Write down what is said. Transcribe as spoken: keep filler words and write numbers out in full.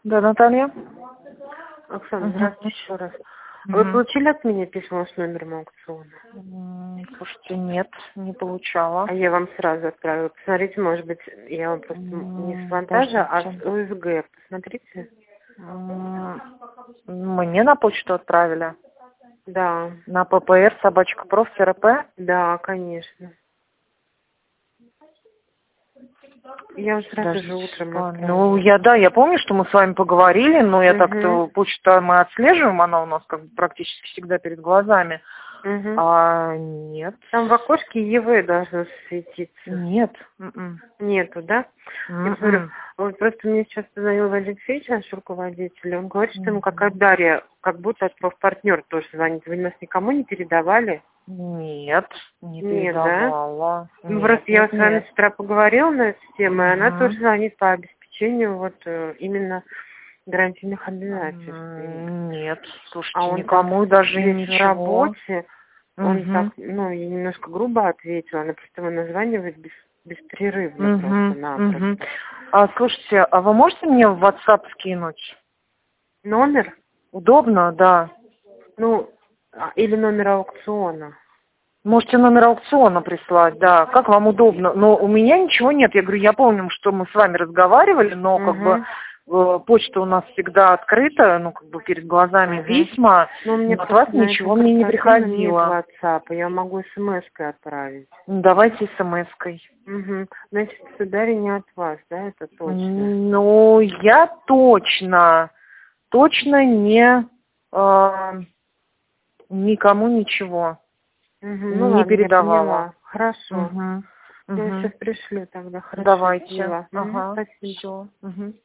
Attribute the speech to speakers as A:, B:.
A: Да, Наталья.
B: Оксана,
A: Мгм.
B: здравствуйте еще раз. Вы
A: Мгм.
B: получили от меня письмо с номером аукциона?
A: М, Слушайте, нет, не получала.
B: А я вам сразу отправила. Посмотрите, может быть, я вам просто не с
A: М,
B: вантажа, а
A: Подождите.
B: с ОСГ. Посмотрите.
A: М, Мне на почту отправили.
B: Да,
A: На ППР собачка проф РП.
B: да, конечно. Я вам сразу же
A: Подождите,
B: утром
A: па- ну
B: отправила.
A: я да, я помню, что мы с вами поговорили, но я
B: Угу,
A: так-то почту мы отслеживаем, она у нас как бы практически всегда перед глазами.
B: угу.
A: А нет,
B: Там в окошке ЕВ должно светиться.
A: нет. м-м,
B: Нету, да? Я посмотрю.
A: м-м,
B: Вот просто мне сейчас позвонил Валерий Алексеевич, наш руководитель, он говорит, что ему какая-то
A: мгм.
B: Дарья, как будто от профпартнер тоже звонит. Вы нас никому не передавали?
A: Нет, не
B: Нет, да?
A: передавала.
B: Ну,
A: Нет,
B: просто я
A: нет,
B: вот с вами
A: нет.
B: с утра поговорила на эту тему, и она тоже
A: Мгм.
B: звонит по обеспечению вот э, именно гарантийных обязательств. И-
A: М, Нет,
B: А
A: слушайте,
B: он там
A: никому даже и
B: весь в
A: ничего.
B: работе, он так,
A: Угу.
B: ну, я немножко грубо ответила, она просто его названивает без, беспрерывно
A: Угу. Угу.
B: просто-напросто.
A: А слушайте, а вы можете мне в WhatsApp скинуть?
B: Номер?
A: Удобно, да.
B: Ну, а, или номер аукциона.
A: Можете номер аукциона прислать, да. Как вам удобно? Но у меня ничего нет. Я говорю, я помню, что мы с вами разговаривали, но как бы
B: Угу.
A: э, почта у нас всегда открыта, ну как бы перед глазами
B: Угу.
A: письма,
B: Ну, у меня
A: но от вас
B: просто на этом
A: ничего мне не
B: корпоративном нет
A: приходило.
B: WhatsApp, я могу смс-кой отправить.
A: Ну, давайте смс-кой.
B: Угу. Значит, сударь, не от вас, да, это точно?
A: Ну, я точно, точно не э, никому ничего
B: Угу. Ну
A: не
B: ладно, я
A: передавала.
B: поняла. Хорошо.
A: Угу,
B: Я
A: угу.
B: сейчас пришлю тогда. Хорошо, я
A: Давайте.
B: поняла. Угу.
A: Ага.
B: Спасибо.
A: Все. Угу.